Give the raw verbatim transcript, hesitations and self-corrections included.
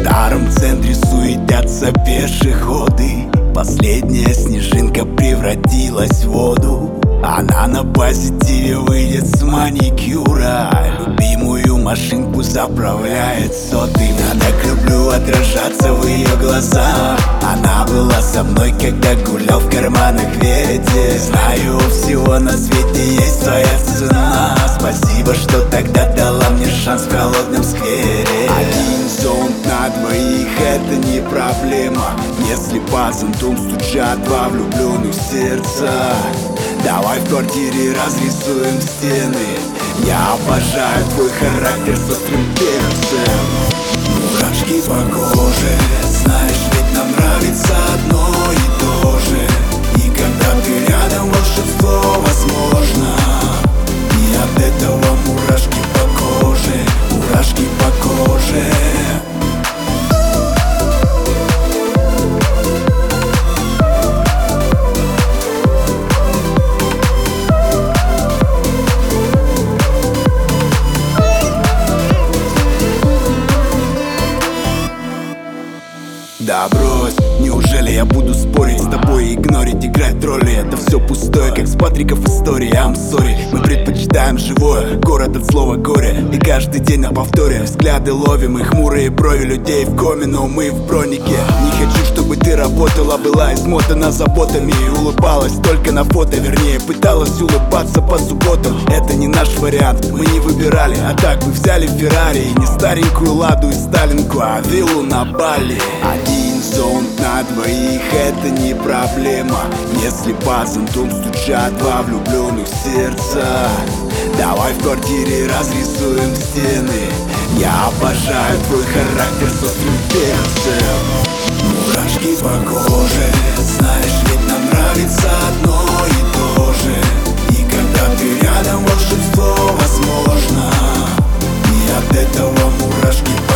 старом центре суетятся пешеходы. Последняя снежинка превратилась в воду. Она на позитиве выйдет с маникюра. Любимую машинку заправляет сотым. Я так люблю отражаться в ее глазах. Она была со мной, когда гулял в карманах ветер. Знаю, у всего на свете есть своя цена. Спасибо, что тогда дала мне шанс в холодном сквере. Один зонт на двоих — это не проблема. Если по зонтам стучат два влюбленных сердца, давай в квартире разрисуем стены. Я обожаю твой характер с острым перцем. Мурашки по коже, знаешь, ведь нам нравится одно и то же. И когда ты рядом, волшебство возможно. И от этого мурашки по коже, мурашки по коже. Да брось, неужели я буду спорить с тобой и игнорить, играть роли? Это все пустое, как с Патриков история. I'm sorry, мы предпочитаем живое, город от слова горе. И каждый день на повторе взгляды ловим и хмурые брови людей в коме, но мы в бронике. Не хочу, чтобы ты работала, была измотана заботами и улыбалась только на фото, вернее пыталась улыбаться по субботам. Это не наш вариант, мы не выбирали, а так мы взяли Феррари. И не старенькую Ладу и Сталинку, а виллу на Бали. Один зонт на двоих — это не проблема. Если по зонтам стучат два влюбленных сердца, давай в квартире разрисуем стены. Я обожаю твой характер с острым перцем. Мурашки по коже, знаешь, ведь нам нравится одно и то же. И когда ты рядом, волшебство возможно. И от этого мурашки по